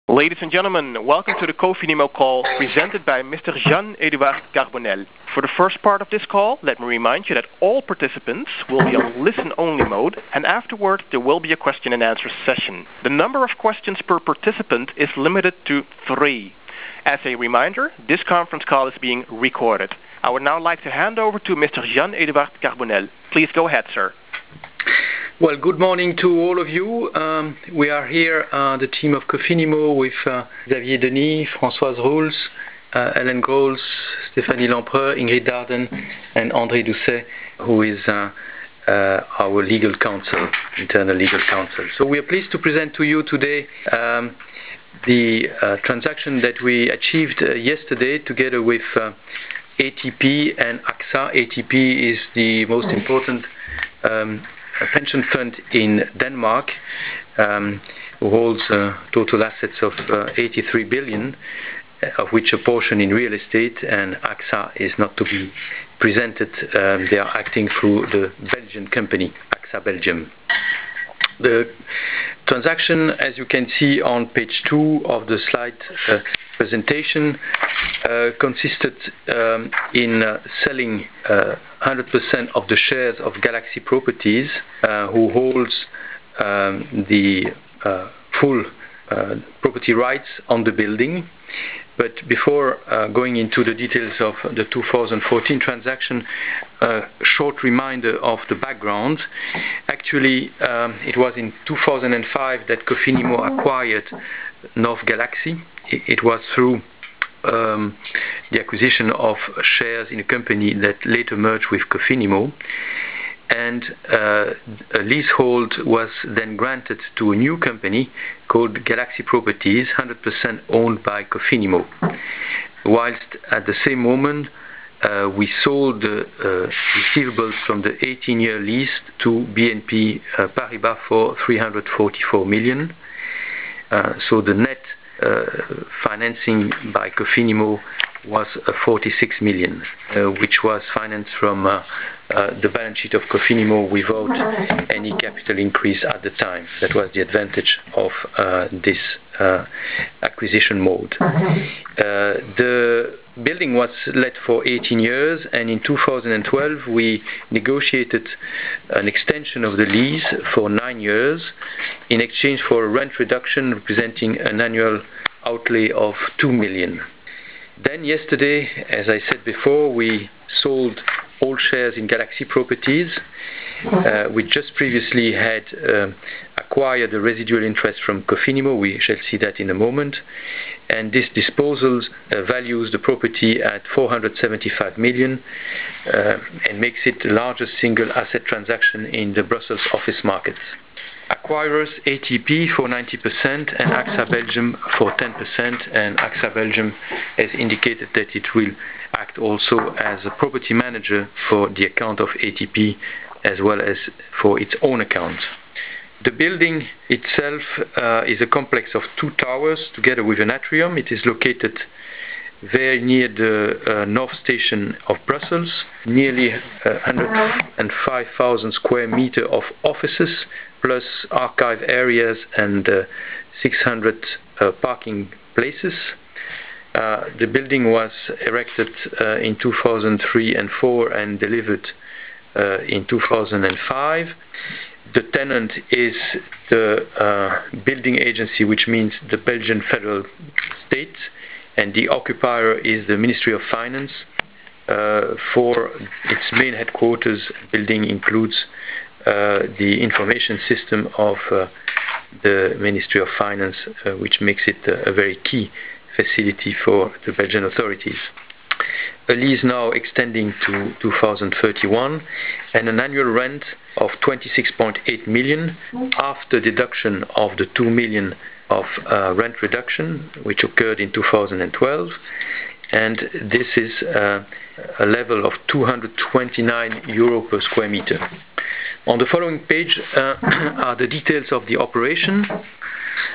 Ladies and gentlemen, welcome to the Cofinimmo call presented by Mr. Jean-Edouard Carbonel. For the first part of this call, let me remind you that all participants will be on listen-only mode, and afterward there will be a question and answer session. The number of questions per participant is limited to 3. As a reminder, this conference call is being recorded. I would now like to hand over to Mr. Jean-Edouard Carbonel. Please go ahead, sir. Well, good morning to all of you. We are here, the team of Cofinimmo, with Xavier Denis, Françoise Roels, Hélène Grols, Stéphanie Lempereur, Ingrid Darden, and André Doucet, who is our legal counsel, internal legal counsel. So we are pleased to present to you today the transaction that we achieved yesterday together with ATP and AXA. ATP is the most important a pension fund in Denmark, who holds total assets of 83 billion, of which a portion in real estate, and AXA is not to be presented. They are acting through the Belgian company, AXA Belgium. The transaction, as you can see on page 2 of the slide presentation, consisted in selling 100% of the shares of Galaxy Properties, who holds the full property rights on the building. But before going into the details of the 2014 transaction, a short reminder of the background. Actually, it was in 2005 that Cofinimmo acquired North Galaxy. It was through the acquisition of shares in a company that later merged with Cofinimmo, and a leasehold was then granted to a new company called Galaxy Properties, 100% owned by Cofinimmo. Whilst at the same moment we sold the receivables from the 18-year lease to BNP Paribas for 344 million. So the net financing by Cofinimmo was 46 million, which was financed from the balance sheet of Cofinimmo without any capital increase at the time. That was the advantage of this acquisition mode. The building was let for 18 years, and in 2012 we negotiated an extension of the lease for 9 years in exchange for a rent reduction representing an annual outlay of 2 million. Then yesterday, as I said before, we sold all shares in Galaxy Properties. We just previously had acquired the residual interest from Cofinimmo. We shall see that in a moment. And this disposal values the property at 475 million and makes it the largest single asset transaction in the Brussels office market. Acquirers ATP for 90% and AXA Belgium for 10%, and AXA Belgium has indicated that it will act also as a property manager for the account of ATP as well as for its own account. The building itself is a complex of 2 towers together with an atrium. It is located very near the North Station of Brussels, nearly 105,000 square meters of offices, plus archive areas and 600 parking places. The building was erected in 2003 and 4 and delivered in 2005. The tenant is the building agency, which means the Belgian federal state, and the occupier is the Ministry of Finance. For its main headquarters, building includes the information system of the Ministry of Finance, which makes it a very key facility for the Belgian authorities. A lease now extending to 2031 and an annual rent of 26.8 million after deduction of the 2 million of rent reduction which occurred in 2012, and this is a level of 229 euro per square meter. On the following page are the details of the operation.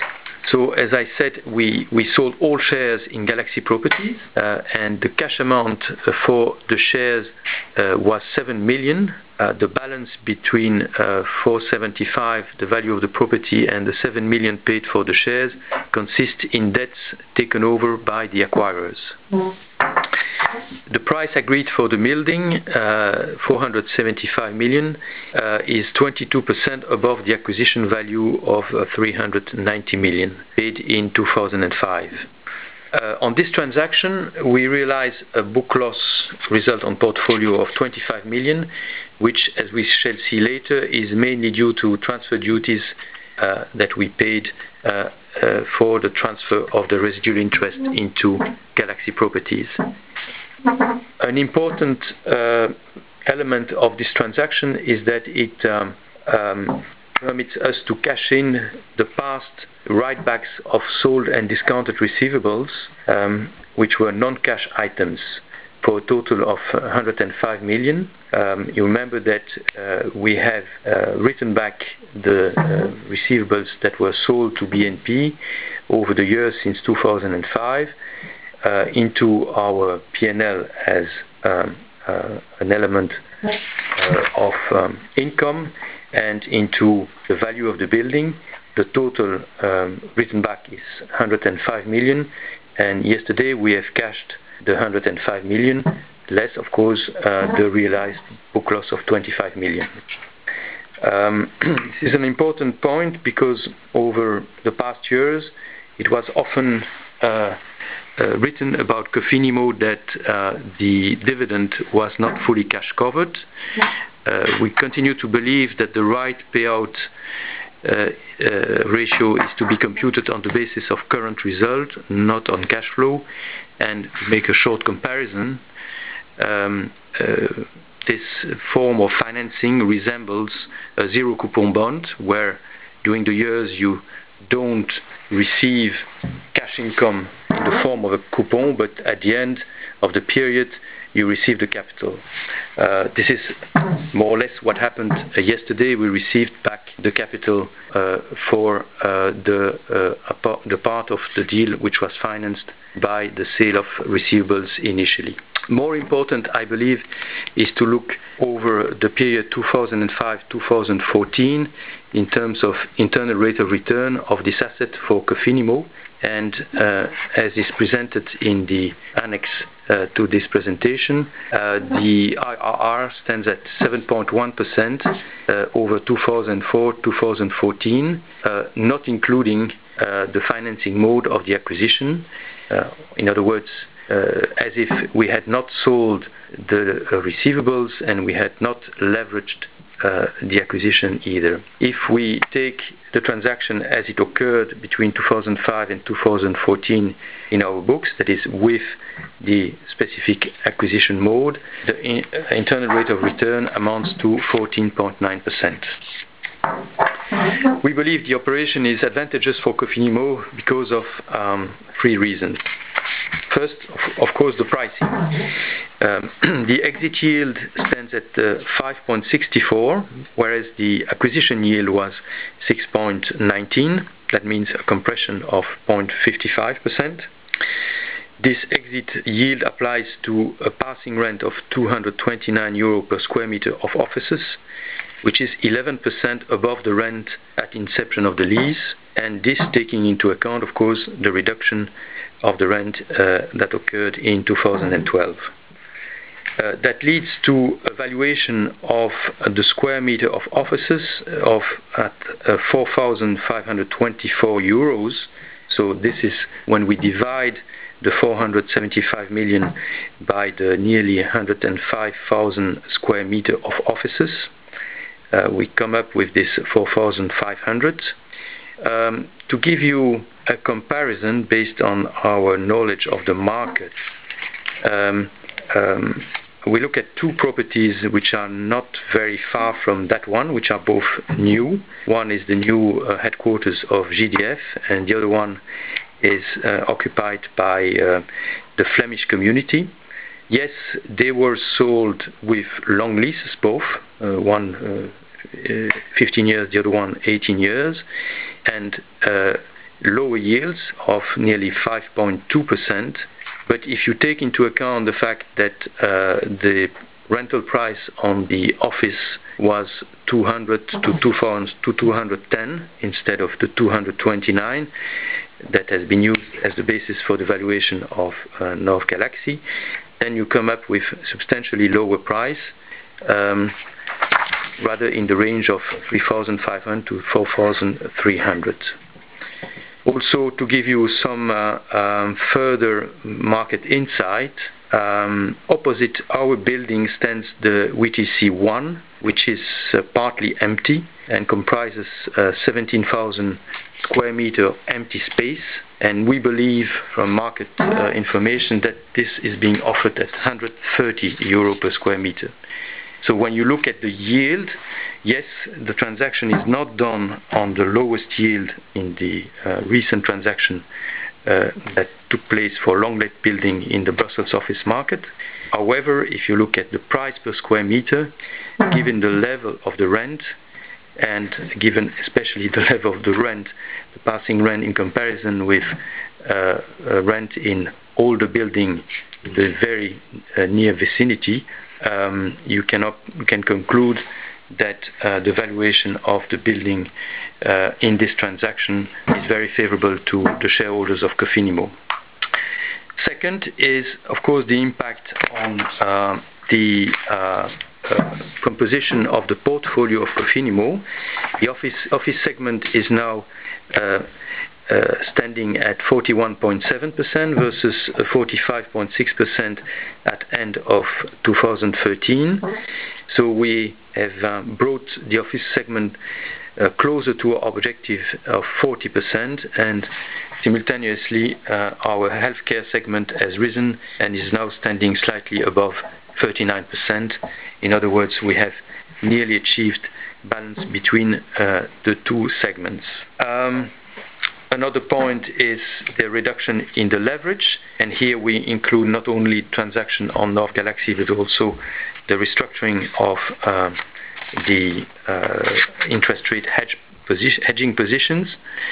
So as I said, we sold all shares in Galaxy Properties, and the cash amount for the shares was 7 million. The balance between 475, the value of the property, and the 7 million paid for the shares consists in debts taken over by the acquirers. The price agreed for the building, 475 million, is 22% above the acquisition value of 390 million paid in 2005. On this transaction, we realize a book loss result on portfolio of 25 million, which, as we shall see later, is mainly due to transfer duties that we paid for the transfer of the residual interest into Galaxy Properties. An important element of this transaction is that it permits us to cash in the past write-backs of sold and discounted receivables, which were non-cash items, for a total of 105 million. You remember that we have written back the receivables that were sold to BNP over the years since 2005 into our P&L as an element of income and into the value of the building. The total written back is 105 million, and yesterday we have cashed the 105 million, less of course the realized book loss of 25 million. This is an important point because over the past years it was often written about Cofinimmo that the dividend was not fully cash covered. We continue to believe that the right payout ratio is to be computed on the basis of current result, not on cash flow. And to make a short comparison, this form of financing resembles a zero coupon bond, where during the years you don't receive cash income in the form of a coupon, but at the end of the period you receive the capital. This is more or less what happened yesterday. We received back the capital for the part of the deal which was financed by the sale of receivables initially. More important, I believe, is to look over the period 2005-2014 in terms of internal rate of return of this asset for Cofinimmo, and as is presented in the annex to this presentation, the IRR stands at 7.1% over 2004-2014, not including the financing mode of the acquisition. In other words, as if we had not sold the receivables and we had not leveraged the acquisition either. If we take the transaction as it occurred between 2005 and 2014 in our books, that is with the specific acquisition mode, the internal rate of return amounts to 14.9%. We believe the operation is advantageous for Cofinimmo because of 3 reasons. First, of course, the pricing. The exit yield stands at 5.64, whereas the acquisition yield was 6.19. That means a compression of 0.55%. This exit yield applies to a passing rent of 229 euro per square meter of offices, which is 11% above the rent at inception of the lease, and this taking into account, of course, the reduction of the rent that occurred in 2012. That leads to a valuation of the square meter of offices of at 4,524 euros. So this is when we divide the 475 million by the nearly 105,000 square meter of offices. We come up with this 4,500. To give you a comparison based on our knowledge of the market, we look at 2 properties which are not very far from that one, which are both new. One is the new headquarters of GDF, and the other one is occupied by the Flemish community. Yes, they were sold with long leases, both, one 15 years, the other one 18 years, and lower yields of nearly 5.2%. But if you take into account the fact that the rental price on the office was 200 to 210 instead of the 229 that has been used as the basis for the valuation of North Galaxy, then you come up with substantially lower price, rather in the range of 3,500 to 4,300. Also, to give you some further market insight, opposite our building stands the WTC1, which is partly empty and comprises 17,000 square meter empty space. And we believe from market information that this is being offered at 130 euro per square meter. So when you look at the yield, yes, the transaction is not done on the lowest yield in the recent transaction that took place for long-let building in the Brussels office market. However, if you look at the price per square meter, given the level of the rent, and given especially the level of the rent, the passing rent in comparison with rent in older building, the very near vicinity, you can conclude that the valuation of the building in this transaction is very favorable to the shareholders of Cofinimmo. Second is, of course, the impact on the composition of the portfolio of Cofinimmo. The office segment is now standing at 41.7% versus 45.6% at end of 2013. So we have brought the office segment closer to our objective of 40%, and simultaneously our healthcare segment has risen and is now standing slightly above 39%. In other words, we have nearly achieved balance between the two segments. Another point is the reduction in the leverage, and here we include not only transaction on North Galaxy but also the restructuring of the interest rate hedging positions,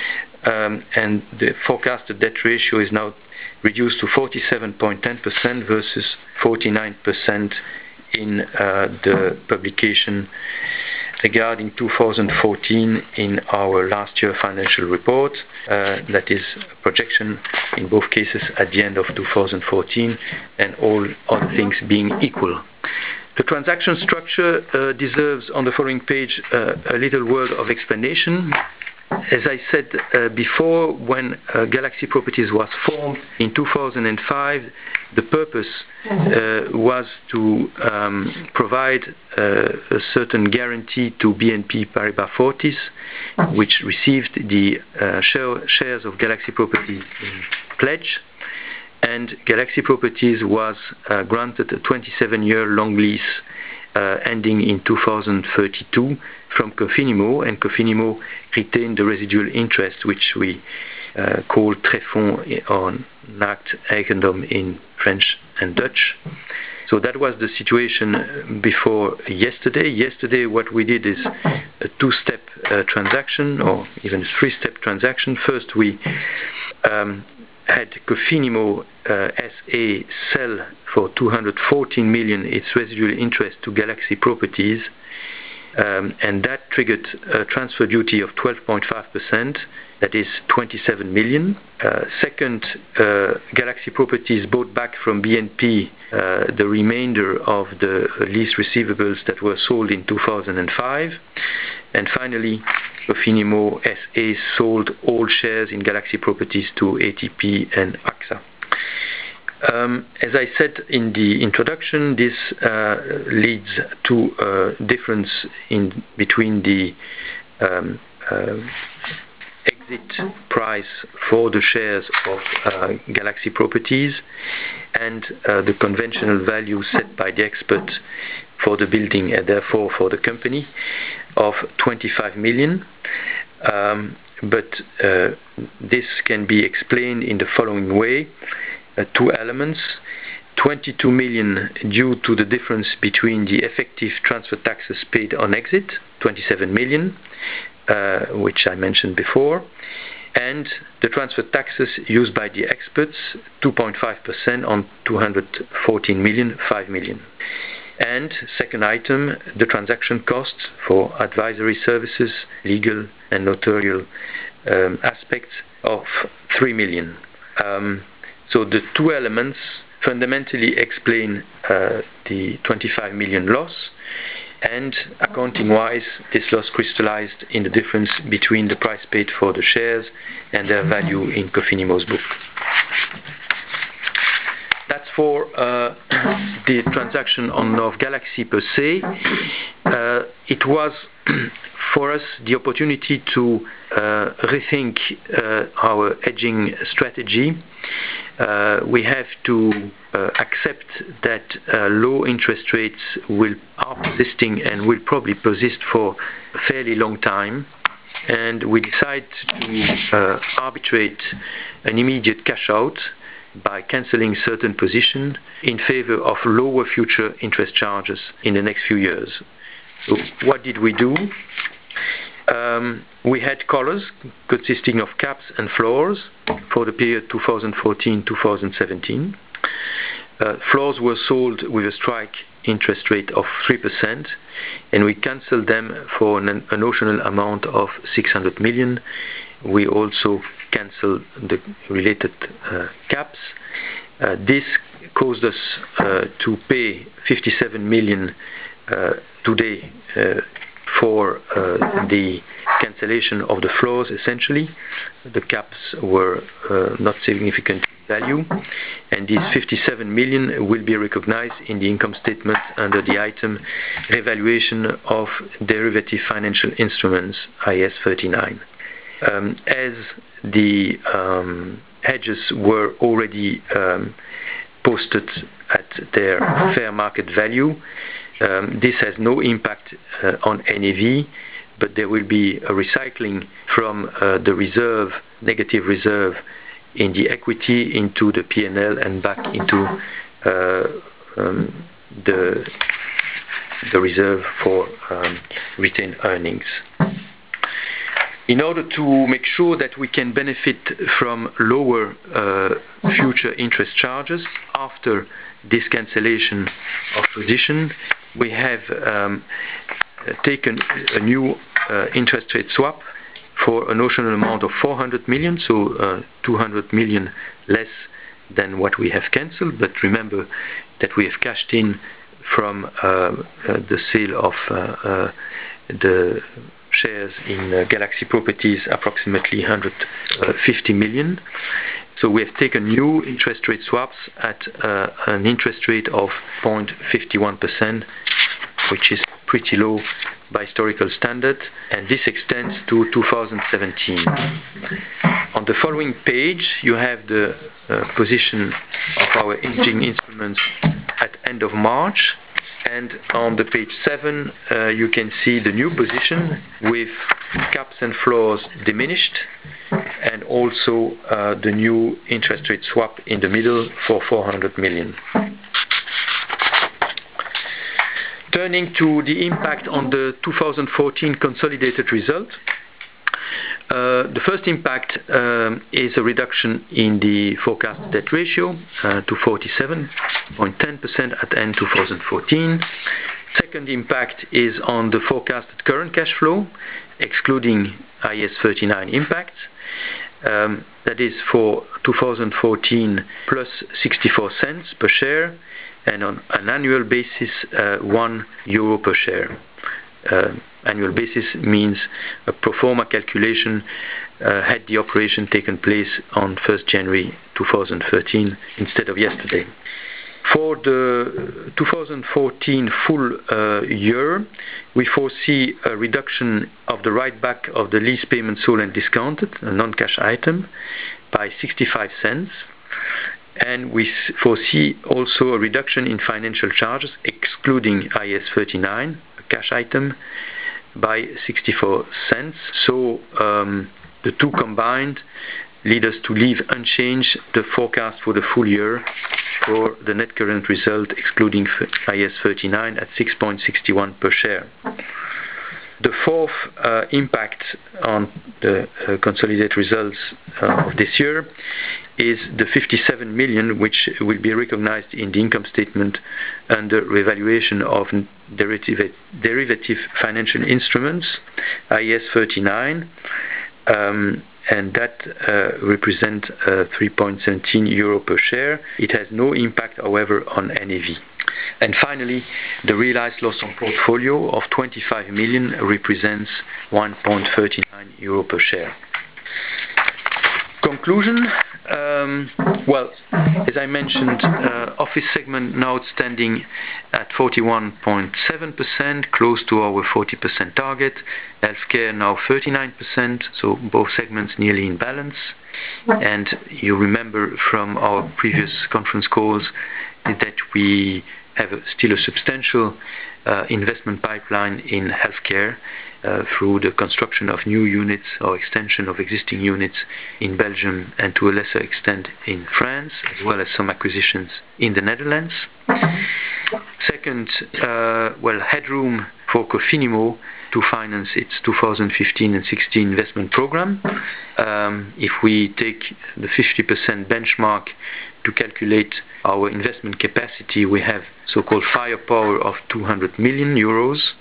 and the forecasted debt ratio is now reduced to 47.10% versus 49% in the publication regarding 2014 in our last year financial report. That is a projection in both cases at the end of 2014, and all other things being equal. The transaction structure deserves on the following page a little word of explanation. As I said before, when Galaxy Properties was formed in 2005, the purpose was to provide a certain guarantee to BNP Paribas Fortis, which received the shares of Galaxy Properties in pledge. And Galaxy Properties was granted a 27-year long lease ending in 2032 from Cofinimmo, and Cofinimmo retained the residual interest, which we call Treffonds on naakt eigendom in French and Dutch. So that was the situation before yesterday. Yesterday what we did is a two-step transaction, or even a three-step transaction. First we had Cofinimmo SA sell for 214 million its residual interest to Galaxy Properties, and that triggered a transfer duty of 12.5%, that is 27 million. Second, Galaxy Properties bought back from BNP the remainder of the lease receivables that were sold in 2005. And finally, Cofinimmo SA sold all shares in Galaxy Properties to ATP and AXA. As I said in the introduction, this leads to a difference in between the exit price for the shares of Galaxy Properties and the conventional value set by the expert for the building and therefore for the company of 25 million. But this can be explained in the following way. Two elements: 22 million due to the difference between the effective transfer taxes paid on exit, 27 million, which I mentioned before, and the transfer taxes used by the experts, 2.5% on 214 million, 5 million. And second item, the transaction costs for advisory services, legal and notarial aspects of 3 million. So the two elements fundamentally explain the 25 million loss, and accounting-wise, this loss crystallized in the difference between the price paid for the shares and their value in Cofinimo's book. That's for the transaction on North Galaxy per se. It was for us the opportunity to rethink our hedging strategy. We have to accept that low interest rates are persisting and will probably persist for a fairly long time, and we decide to arbitrate an immediate cash out by cancelling certain positions in favor of lower future interest charges in the next few years. So what did we do? We had collars consisting of caps and floors for the period 2014-2017. Floors were sold with a strike interest rate of 3%, and we cancelled them for a notional amount of 600 million. We also cancelled the related caps. This caused us to pay 57 million today for the cancellation of the floors, essentially. The caps were not significant value, and these 57 million will be recognized in the income statement under the item revaluation of derivative financial instruments, IAS 39. As the hedges were already posted at their fair market value, this has no impact on NAV, but there will be a recycling from the reserve, negative reserve, in the equity into the P&L and back into the reserve for retained earnings. In order to make sure that we can benefit from lower future interest charges after this cancellation of position, we have taken a new interest rate swap for a notional amount of 400 million, so 200 million less than what we have cancelled. But remember that we have cashed in from the sale of the shares in Galaxy Properties, approximately 150 million. So we have taken new interest rate swaps at an interest rate of 0.51%, which is pretty low by historical standard, and this extends to 2017. On the following page, you have the position of our hedging instruments at end of March, and on the page 7, you can see the new position with caps and floors diminished, and also the new interest rate swap in the middle for 400 million. Turning to the impact on the 2014 consolidated result, the first impact is a reduction in the forecast debt ratio to 47.10% at end 2014. Second impact is on the forecasted current cash flow, excluding IAS 39 impacts. That is for 2014 plus 64 cents per share, and on an annual basis, €1 per share. Annual basis means a pro forma calculation had the operation taken place on 1st January 2013 instead of yesterday. For the 2014 full year, we foresee a reduction of the write-back of the lease payment sold and discounted, a non-cash item, by 65 cents. And we foresee also a reduction in financial charges, excluding IAS 39, a cash item, by 64 cents. So the two combined lead us to leave unchanged the forecast for the full year for the net current result, excluding IAS 39, at 6.61 per share. The fourth impact on the consolidated results of this year is the 57 million which will be recognized in the income statement under revaluation of derivative financial instruments, IAS 39, and that represents 3.17 euro per share. It has no impact, however, on NAV. And finally, the realized loss on portfolio of 25 million represents 1.39 euro per share. Conclusion. Well, as I mentioned, office segment now standing at 41.7%, close to our 40% target. Healthcare now 39%, so both segments nearly in balance. And you remember from our previous conference calls that we have still a substantial investment pipeline in healthcare through the construction of new units or extension of existing units in Belgium and to a lesser extent in France, as well as some acquisitions in the Netherlands. Second, headroom for Cofinimmo to finance its 2015 and 16 investment program. If we take the 50% benchmark to calculate our investment capacity, we have so-called firepower of 200 million euros.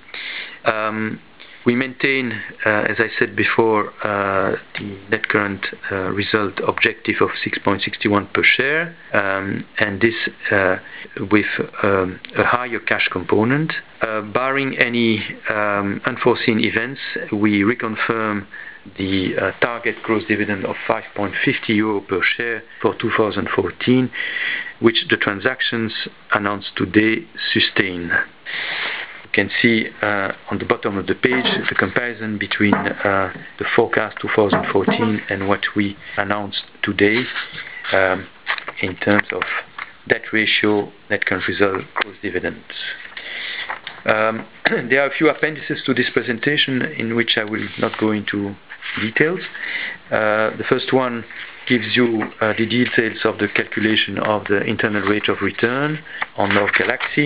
We maintain, as I said before, the net current result objective of 6.61 per share, and this with a higher cash component. Barring any unforeseen events, we reconfirm the target gross dividend of 5.50 euro per share for 2014, which the transactions announced today sustain. You can see on the bottom of the page the comparison between the forecast 2014 and what we announced today in terms of debt ratio, net current result, gross dividends. There are a few appendices to this presentation in which I will not go into details. The first one gives you the details of the calculation of the internal rate of return on North Galaxy.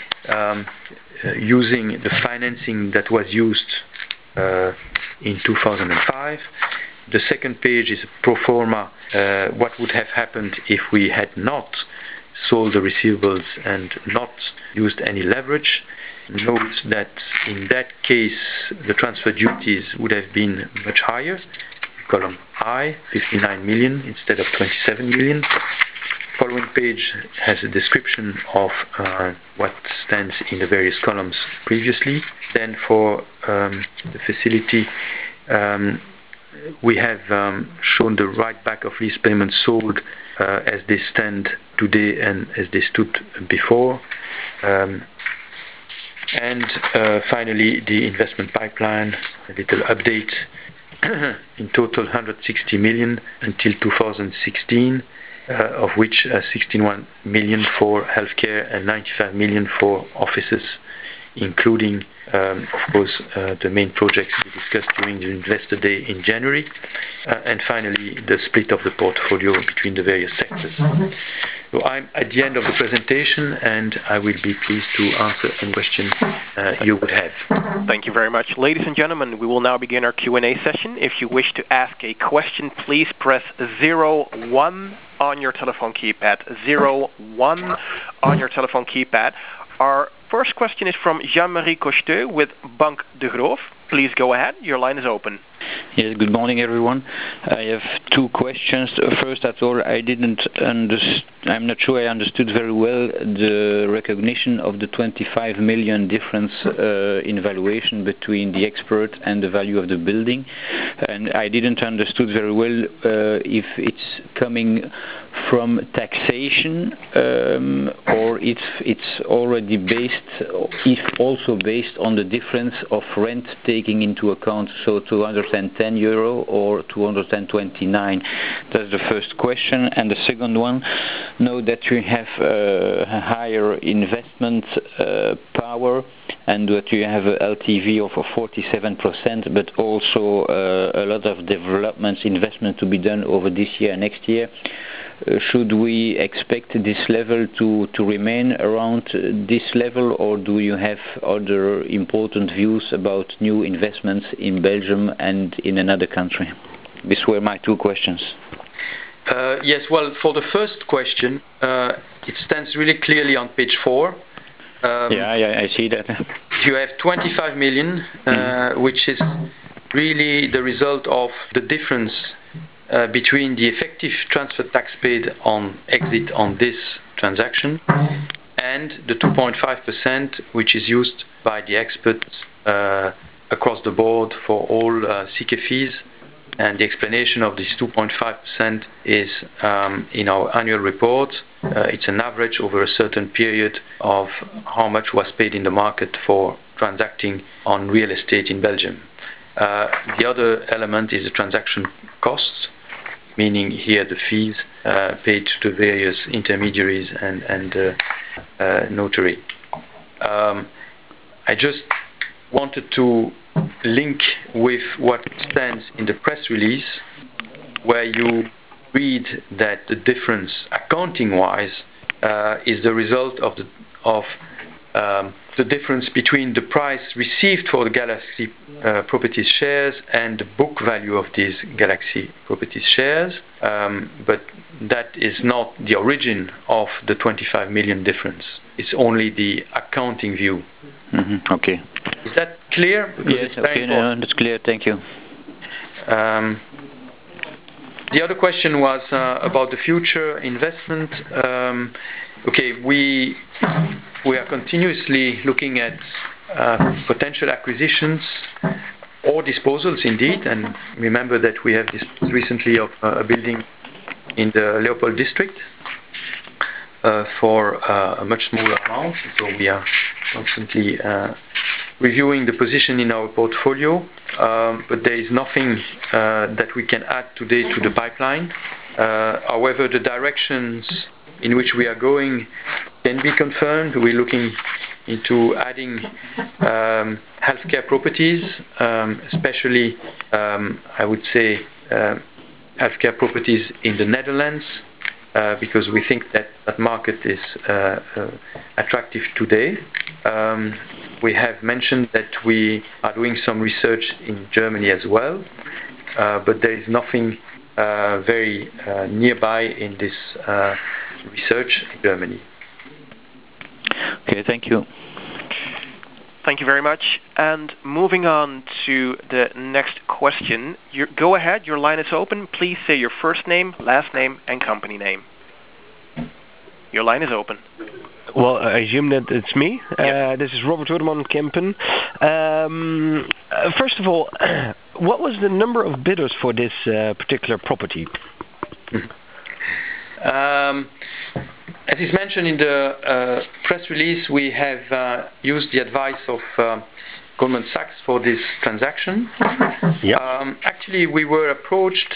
Using the financing that was used in 2005. The second page is a pro forma, what would have happened if we had not sold the receivables and not used any leverage. Note that in that case the transfer duties would have been much higher. Column I, 59 million instead of 27 million. Following page has a description of what stands in the various columns previously. Then for the facility, we have shown the right back of lease payments sold as they stand today and as they stood before. And finally, the investment pipeline, a little update. In total, 160 million until 2016. Of which 61 million for healthcare and 95 million for offices, including, of course, the main projects we discussed during the Investor Day in January, and finally the split of the portfolio between the various sectors. So I'm at the end of the presentation, and I will be pleased to answer any question you would have. Thank you very much. Ladies and gentlemen, we will now begin our Q&A session. If you wish to ask a question, please press 01 on your telephone keypad. 01 on your telephone keypad. Our first question is from Jean-Marie Cocheteux with Banque Degroof. Please go ahead. Your line is open. Yes, good morning, everyone. I have two questions. First at all, I'm not sure I understood very well the recognition of the 25 million difference in valuation between the expert and the value of the building. And I didn't understood very well if it's coming from taxation or if it's already if also based on the difference of rent taking into account, so 210 euro or 229. That's the first question. And the second one, know that we have a higher investment power and that you have a LTV of 47%, but also a lot of developments, investment to be done over this year and next year. Should we expect this level to remain around this level, or do you have other important views about new investments in Belgium and in another country? These were my two questions. Yes, well, for the first question, it stands really clearly on page 4. Yeah, I see that. You have 25 million, which is really the result of the difference between the effective transfer tax paid on exit on this transaction and the 2.5%, which is used by the experts across the board for all CK fees. And the explanation of this 2.5% is in our annual report. It's an average over a certain period of how much was paid in the market for transacting on real estate in Belgium. The other element is the transaction costs, meaning here the fees paid to the various intermediaries and notary. I just wanted to link with what stands in the press release, where you read that the difference, accounting-wise, is the result of the difference between the price received for the Galaxy Properties shares and the book value of these Galaxy Properties shares, but that is not the origin of the 25 million difference. It's only the accounting view. Mm-hmm. Okay. Is that clear? Because yes, okay, no, that's clear, thank you. The other question was about the future investment. Okay, we are continuously looking at potential acquisitions or disposals indeed, and remember that we have disposed recently of a building in the Leopold district for a much smaller amount, so we are constantly reviewing the position in our portfolio, but there is nothing that we can add today to the pipeline. However, the directions in which we are going can be confirmed. We're looking into adding healthcare properties, especially, I would say, healthcare properties in the Netherlands, because we think that that market is attractive today. We have mentioned that we are doing some research in Germany as well, but there is nothing very nearby in this research in Germany. Okay, thank you. Thank you very much. And moving on to the next question. Go ahead, your line is open. Please say your first name, last name, and company name. Your line is open. Well, I assume that it's me. Yes. This is Robert Hoedeman, Kempen. First of all, what was the number of bidders for this particular property? As is mentioned in the press release, we have used the advice of Goldman Sachs for this transaction. Yeah. Actually, we were approached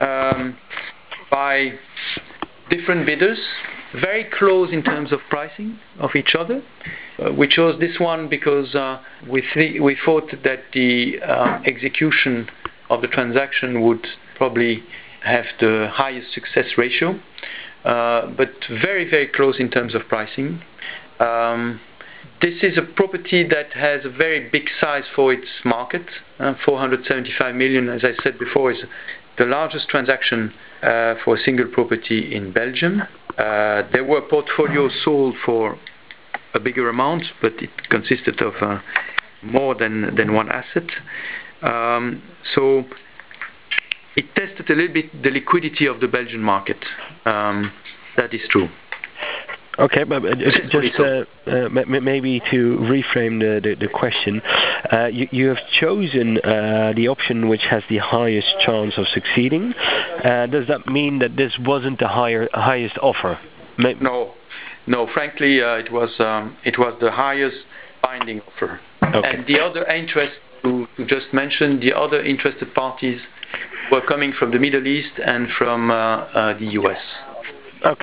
by different bidders, very close in terms of pricing of each other. We chose this one because we thought that the execution of the transaction would probably have the highest success ratio, but very, very close in terms of pricing. This is a property that has a very big size for its market. 475 million, as I said before, is the largest transaction for a single property in Belgium. There were portfolios sold for a bigger amount, but it consisted of more than one asset. So it tested a little bit the liquidity of the Belgian market. That is true. Okay, but just maybe to reframe the question, you have chosen the option which has the highest chance of succeeding. Does that mean that this wasn't the highest offer? No. Frankly, it was the highest binding offer. Okay. And the other interest to just mention, the other interested parties were coming from the Middle East and from the US. Okay.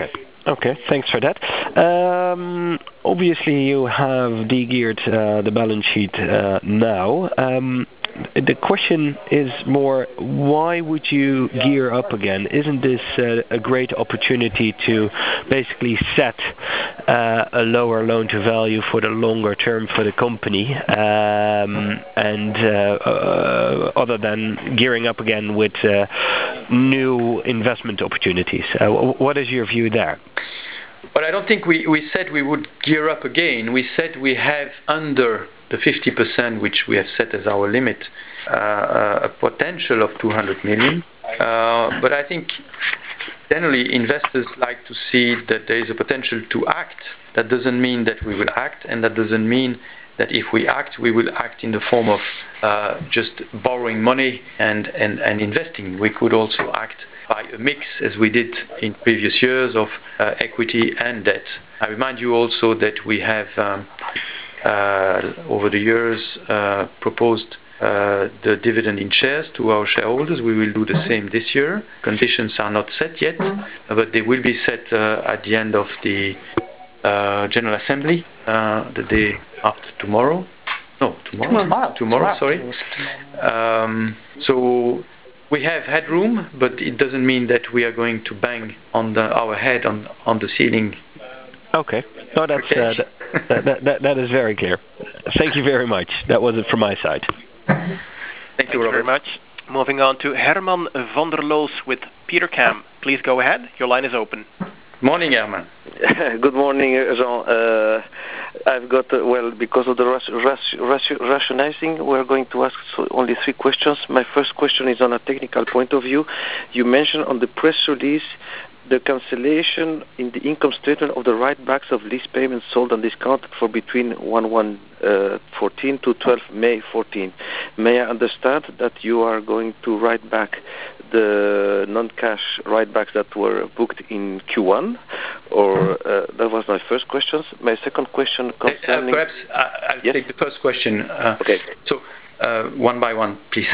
Okay, thanks for that. Obviously, you have de-geared the balance sheet now. The question is more, why would you gear up again? Isn't this a great opportunity to basically set a lower loan-to-value for the longer term for the company, and other than gearing up again with new investment opportunities? What is your view there? Well, I don't think we said we would gear up again. We said we have under the 50%, which we have set as our limit, a potential of 200 million. But I think generally investors like to see that there is a potential to act. That doesn't mean that we will act, and that doesn't mean that if we act, we will act in the form of just borrowing money and investing. We could also act by a mix, as we did in previous years, of equity and debt. I remind you also that we have, over the years, proposed the dividend in shares to our shareholders. We will do the same this year. Conditions are not set yet, but they will be set at the end of the General Assembly, the day after tomorrow. No, tomorrow. Tomorrow, sorry. So we have headroom, but it doesn't mean that we are going to bang on our head on the ceiling. Okay. No, that is very clear. Thank you very much. That was it from my side. Thank you, Robert. Very much. Moving on to Herman van der Loos with Petercam. Please go ahead. Your line is open. Morning, Herman. Good morning, Jean. I've got, because of the rationalizing, we're going to ask only 3 questions. My first question is on a technical point of view. You mentioned on the press release the cancellation in the income statement of the write-backs of lease payments sold and discounted for between 1/1/14 to 12 May 14. May I understand that you are going to write back the non-cash write-backs that were booked in Q1? Or that was my first question. My second question concerning... Perhaps I'll take the first question. Okay. So, one by one, please.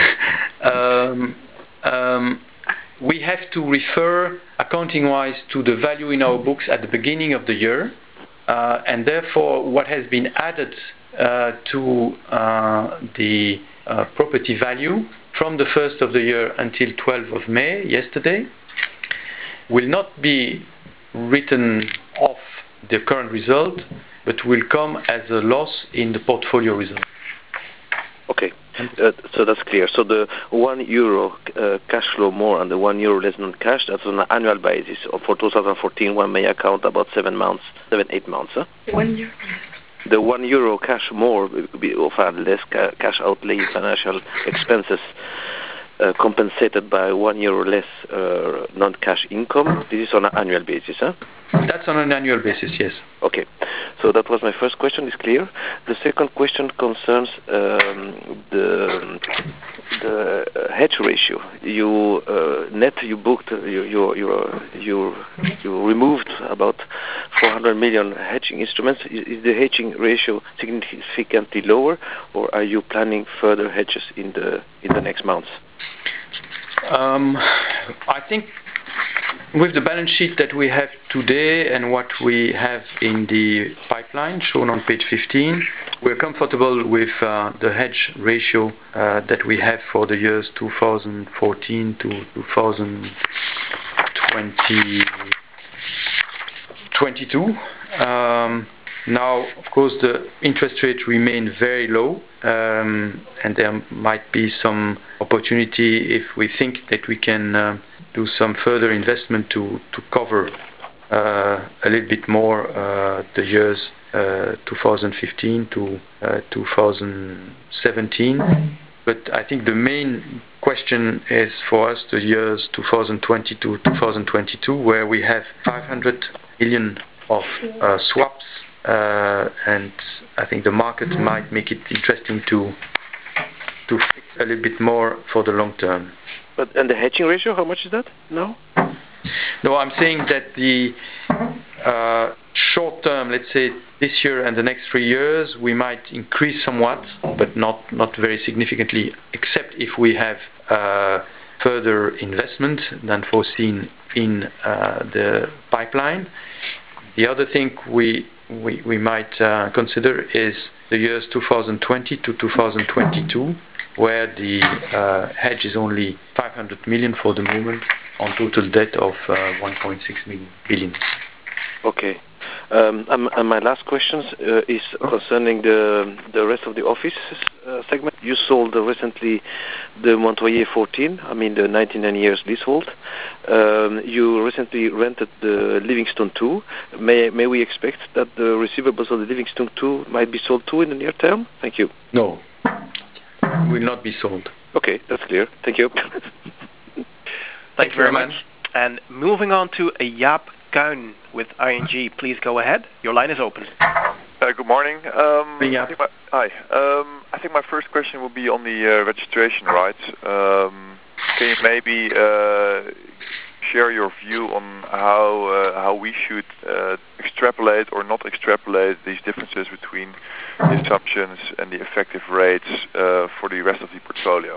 We have to refer accounting-wise to the value in our books at the beginning of the year, and therefore what has been added to the property value from the 1st of the year until 12th of May, yesterday, will not be written off the current result, but will come as a loss in the portfolio result. Okay. So that's clear. So the €1 cash flow more and the €1 less non-cash, that's on an annual basis. For 2014, one may account about 7, 8 months. Huh? 1 euro. The €1 cash more will be of less cash outlay financial expenses compensated by €1 less non-cash income. This is on an annual basis, huh? That's on an annual basis, yes. Okay. So that was my first question. Is clear. The second question concerns the hedge ratio. You booked you removed about 400 million hedging instruments. Is the hedging ratio significantly lower, or are you planning further hedges in the next months? I think with the balance sheet that we have today and what we have in the pipeline shown on page 15, we're comfortable with the hedge ratio that we have for the years 2014 to 2022. Now, of course, the interest rates remain very low, and there might be some opportunity if we think that we can do some further investment to cover a little bit more the years 2015 to 2017. But I think the main question is for us the years 2020 to 2022, where we have 500 million of swaps, and I think the market might make it interesting to fix a little bit more for the long term. And the hedging ratio, how much is that now? No, I'm saying that the short term, let's say this year and the next 3 years, we might increase somewhat, but not very significantly, except if we have further investment than foreseen in the pipeline. The other thing we might consider is the years 2020 to 2022, where the hedge is only 500 million for the moment on total debt of 1.6 billion. Okay. And my last question is concerning the rest of the office segment. You sold recently the Montoyer 14, the 99 years leasehold. You recently rented the Livingston 2. May we expect that the receivables of the Livingston 2 might be sold too in the near term? Thank you. No, will not be sold. Okay, that's clear. Thank you. Thank you very much. And moving on to Jaap Kuin with ING. Please go ahead. Your line is open. Good morning. Hi. I think my first question will be on the registration rights. Can you maybe share your view on how we should extrapolate or not extrapolate these differences between the assumptions and the effective rates for the rest of the portfolio?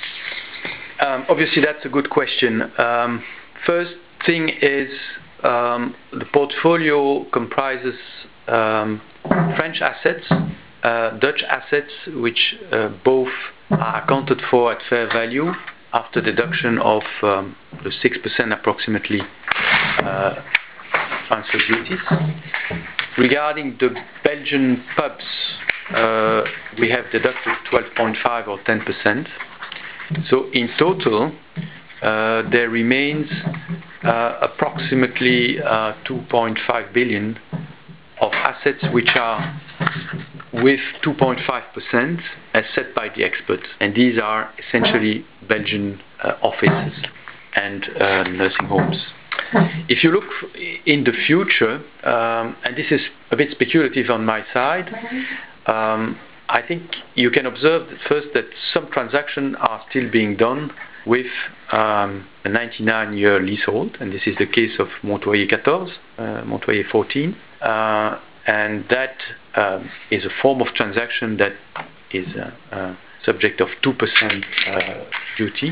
Obviously, that's a good question. First thing is the portfolio comprises French assets, Dutch assets, which both are accounted for at fair value after deduction of the 6% approximately transfer duties. Regarding the Belgian pubs, we have deducted 12.5 or 10%. So in total, there remains approximately 2.5 billion of assets which are with 2.5% as set by the experts. And these are essentially Belgian offices and nursing homes. If you look in the future, and this is a bit speculative on my side, I think you can observe first that some transactions are still being done with a 99-year leasehold, and this is the case of Montoyer 14, Montoyer 14, and that is a form of transaction that is subject of 2% duty.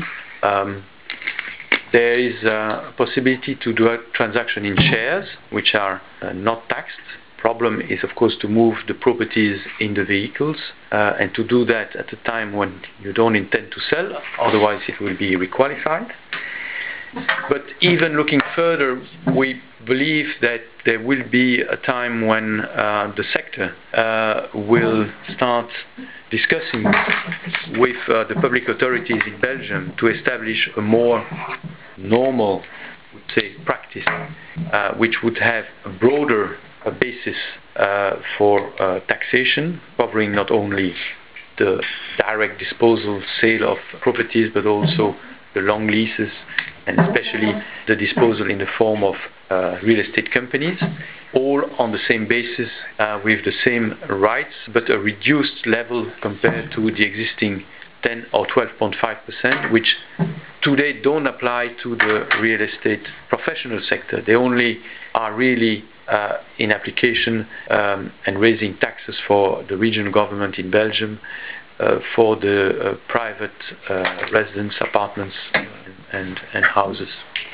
There is a possibility to do a transaction in shares, which are not taxed. Problem is, of course, to move the properties in the vehicles, and to do that at a time when you don't intend to sell, otherwise it will be requalified. But even looking further, we believe that there will be a time when the sector will start discussing with the public authorities in Belgium to establish a more normal, practice, which would have a broader basis for taxation, covering not only the direct disposal, sale of properties, but also the long leases, and especially the disposal in the form of real estate companies, all on the same basis with the same rights, but a reduced level compared to the existing 10 or 12.5%, which today don't apply to the real estate professional sector. They only are really in application and raising taxes for the regional government in Belgium, for the private residence apartments and houses.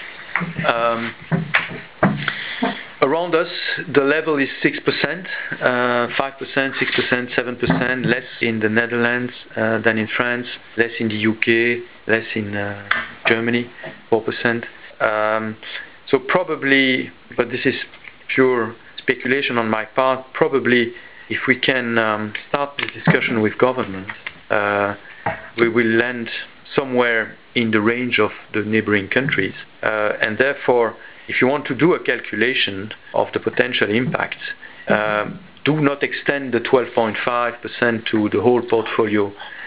Around us, the level is 6%, 5%, 6%, 7%, less in the Netherlands than in France, less in the UK, less in Germany, 4%. So probably, but this is pure speculation on my part, probably if we can start this discussion with government, we will land somewhere in the range of the neighboring countries. And therefore, if you want to do a calculation of the potential impact, do not extend the 12.5% to the whole portfolio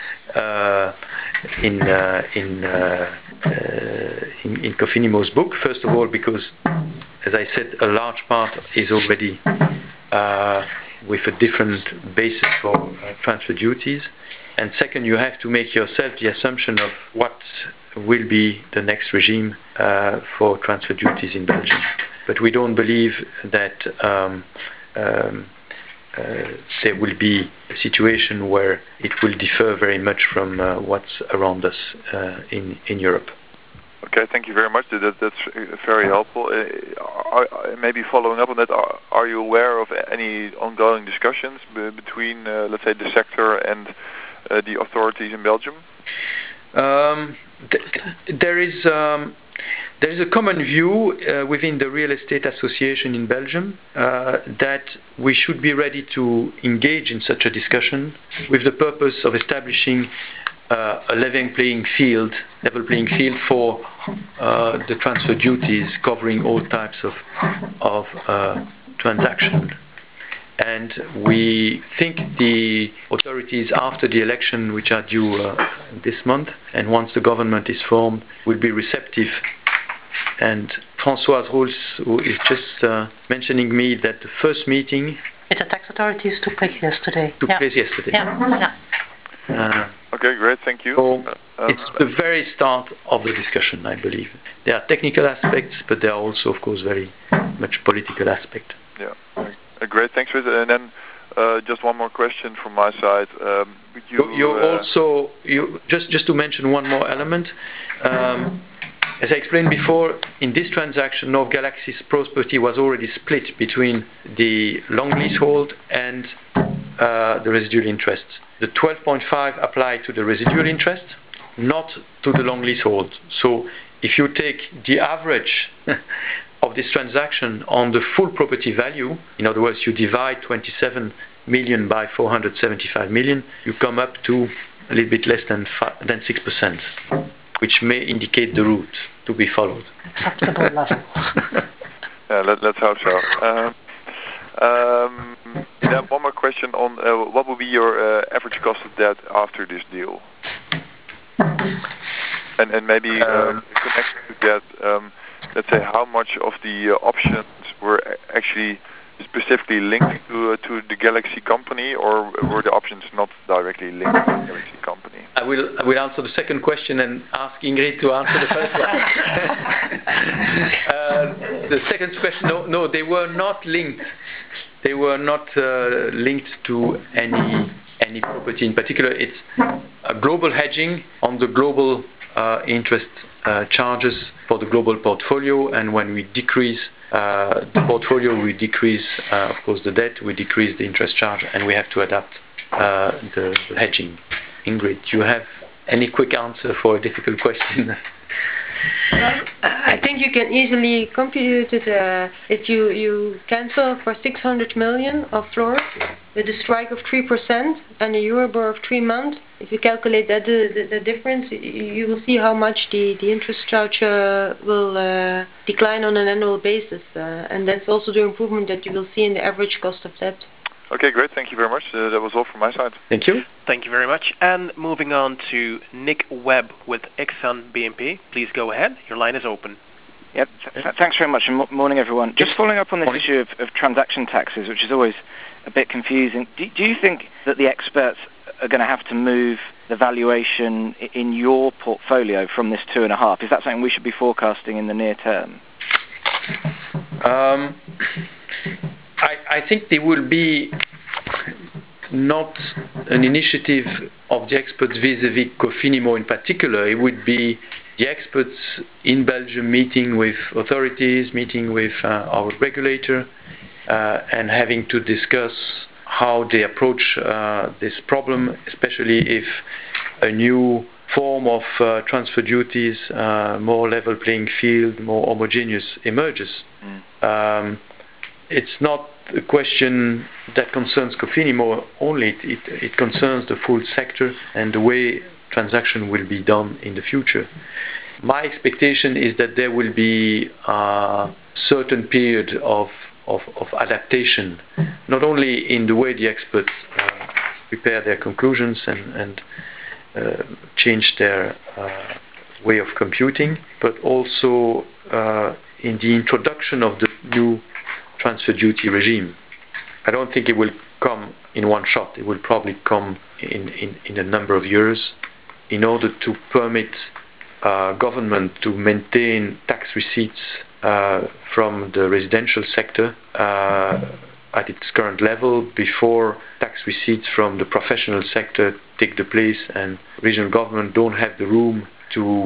in Cofinimo's book. First of all, because, as I said, a large part is already with a different basis for transfer duties. And second, you have to make yourself the assumption of what will be the next regime for transfer duties in Belgium. But we don't believe that there will be a situation where it will differ very much from what's around us in Europe. Okay, thank you very much. That's very helpful. Maybe following up on that, are you aware of any ongoing discussions between, let's say, the sector and the authorities in Belgium? There is a common view within the Real Estate Association in Belgium that we should be ready to engage in such a discussion with the purpose of establishing a level playing field for the transfer duties covering all types of transactions. And we think the authorities, after the election, which are due this month, and once the government is formed, will be receptive. And Françoise Roels, who is just mentioning me that the first meeting with the tax authorities took place yesterday. Okay, great, thank you. So it's the very start of the discussion, I believe. There are technical aspects, but there are also, of course, very much political aspects. Yeah, great, thanks for it. And then just one more question from my side. Just to mention one more element. As I explained before, in this transaction, North Galaxy's property was already split between the long leasehold and the residual interest. The 12.5 apply to the residual interest, not to the long leasehold. So if you take the average of this transaction on the full property value, in other words, you divide 27 million by 475 million, you come up to a little bit less than 6%, which may indicate the route to be followed. Acceptable level. Let's hope so. One more question on what will be your average cost of debt after this deal? And maybe connected to that, let's say how much of the options were actually specifically linked to the Galaxy company, or were the options not directly linked to the Galaxy company? I will answer the second question and ask Ingrid to answer the first one. The second question, no, they were not linked. They were not linked to any property in particular. It's a global hedging on the global interest charges for the global portfolio, and when we decrease the portfolio, we decrease, of course, the debt, we decrease the interest charge, and we have to adapt the hedging. Ingrid, do you have any quick answer for a difficult question? I think you can easily compute it if you cancel for 600 million of floors with a strike of 3% and a Euribor of 3 months. If you calculate that the difference, you will see how much the interest charge will decline on an annual basis, and that's also the improvement that you will see in the average cost of debt. Okay, great. Thank you very much. That was all from my side. Thank you. Thank you very much. And moving on to Nick Webb with Exane BNP. Please go ahead. Your line is open. Yep. Thanks very much, and morning, everyone. Just following up on this issue of transaction taxes, which is always a bit confusing. Do you think that the experts are going to have to move the valuation in your portfolio from this 2.5? Is that something we should be forecasting in the near term? I think there will be not an initiative of the experts vis-à-vis Cofinimmo in particular. It would be the experts in Belgium meeting with authorities, meeting with our regulator, and having to discuss how they approach this problem, especially if a new form of transfer duties, more level playing field, more homogeneous emerges. It's not a question that concerns Cofinimmo only. It concerns the full sector and the way transaction will be done in the future. My expectation is that there will be a certain period of adaptation, not only in the way the experts prepare their conclusions and change their way of computing, but also in the introduction of the new transfer duty regime. I don't think it will come in one shot. It will probably come in a number of years in order to permit government to maintain tax receipts from the residential sector at its current level before tax receipts from the professional sector take the place, and regional government don't have the room to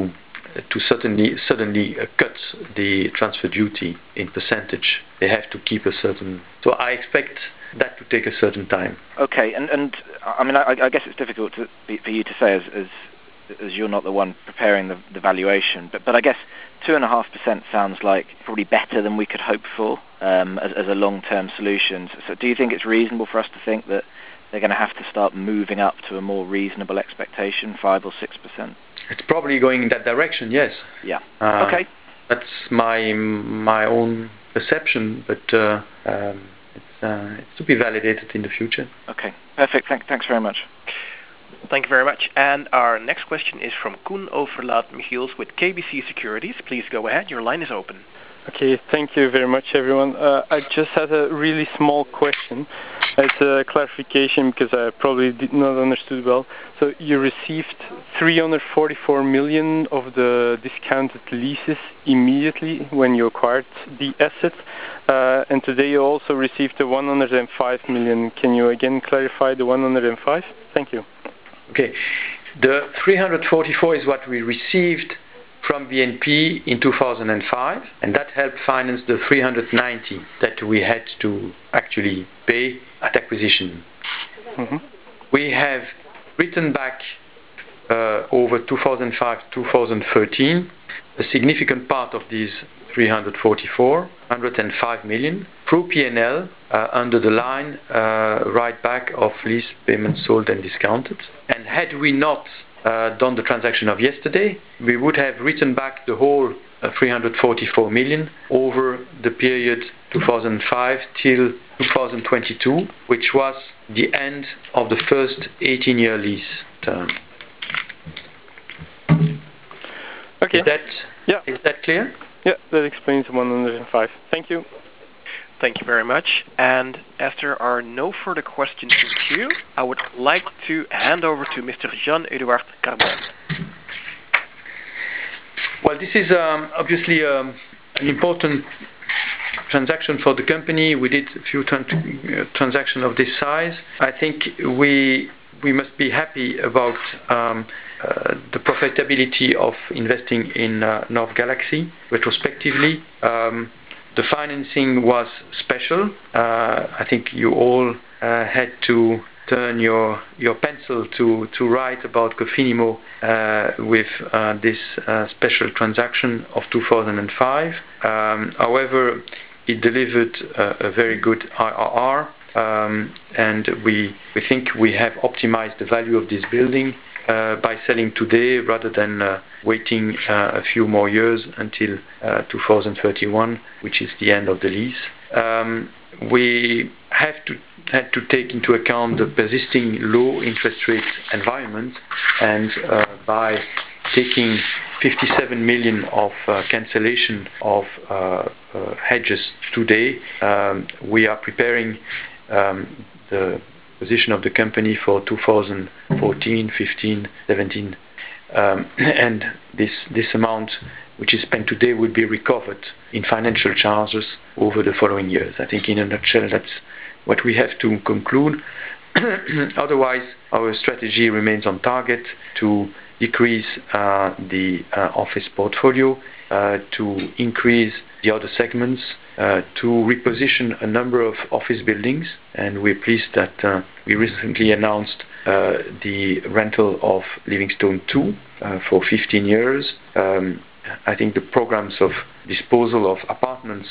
to suddenly cut the transfer duty in percentage. They have to keep a certain. So I expect that to take a certain time. Okay, and I mean, I guess it's difficult for you to say as you're not the one preparing the valuation, but I guess 2.5% sounds like probably better than we could hope for as a long-term solution. So do you think it's reasonable for us to think that they're going to have to start moving up to a more reasonable expectation, 5 or 6%? It's probably going in that direction, yes. Yeah. Okay. That's my own perception, but it's to be validated in the future. Okay. Perfect. Thanks very much. Thank you very much. And our next question is from Koen Overlaat-Michiels with KBC Securities. Please go ahead. Your line is open. Okay, thank you very much, everyone. I just had a really small question. It's a clarification because I probably did not understood well. So you received 344 million of the discounted leases immediately when you acquired the asset, and today you also received the 105 million. Can you again clarify the 105? Thank you. Okay, the 344 is what we received from BNP in 2005, and that helped finance the 390 that we had to actually pay at acquisition. Mm-hmm. We have written back over 2005-2013 a significant part of these 344, 105 million, through P&L under the line write back of lease payments sold and discounted. And had we not done the transaction of yesterday, we would have written back the whole 344 million over the period 2005 till 2022, which was the end of the first 18-year lease term. Okay. Is that clear? Yeah, that explains 105. Thank you. Thank you very much. And as there are no further questions in queue, I would like to hand over to Mr. Jean-Edouard Carbonel. Well, this is obviously an important transaction for the company. We did a few transactions of this size. I think we must be happy about the profitability of investing in North Galaxy retrospectively. The financing was special. I think you all had to turn your pencil to write about Cofinimmo with this special transaction of 2005. However, it delivered a very good IRR, and we think we have optimized the value of this building by selling today rather than waiting a few more years until 2031, which is the end of the lease. We had to take into account the persisting low interest rate environment, and by taking 57 million of cancellation of hedges today, we are preparing the position of the company for 2014, 15, 17, and this amount which is spent today will be recovered in financial charges over the following years. I think in a nutshell that's what we have to conclude. Otherwise, our strategy remains on target to decrease the office portfolio, to increase the other segments, to reposition a number of office buildings, and we're pleased that we recently announced the rental of Livingstone 2 for 15 years. I think the programs of disposal of apartments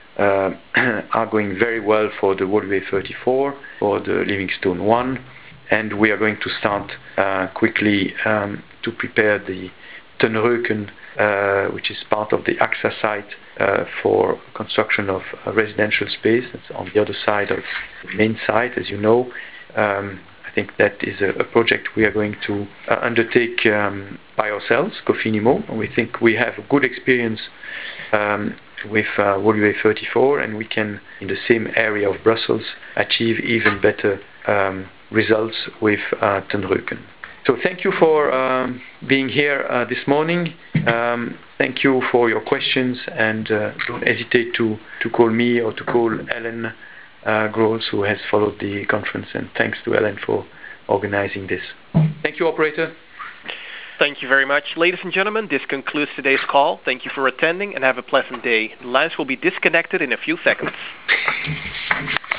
are going very well for the Woluwe 34, for the Livingstone 1, and we are going to start quickly to prepare the Tenreuken, which is part of the AXA site, for construction of a residential space. It's on the other side of the main site, as you know. I think that is a project we are going to undertake by ourselves, Cofinimmo. We think we have a good experience with Woluwe 34, and we can, in the same area of Brussels, achieve even better results with Tenreuken. So thank you for being here this morning. Thank you for your questions, and don't hesitate to call me or to call Ellen Grols, who has followed the conference, and thanks to Ellen for organizing this. Thank you, operator. Thank you very much. Ladies and gentlemen, this concludes today's call. Thank you for attending and have a pleasant day. The lines will be disconnected in a few seconds.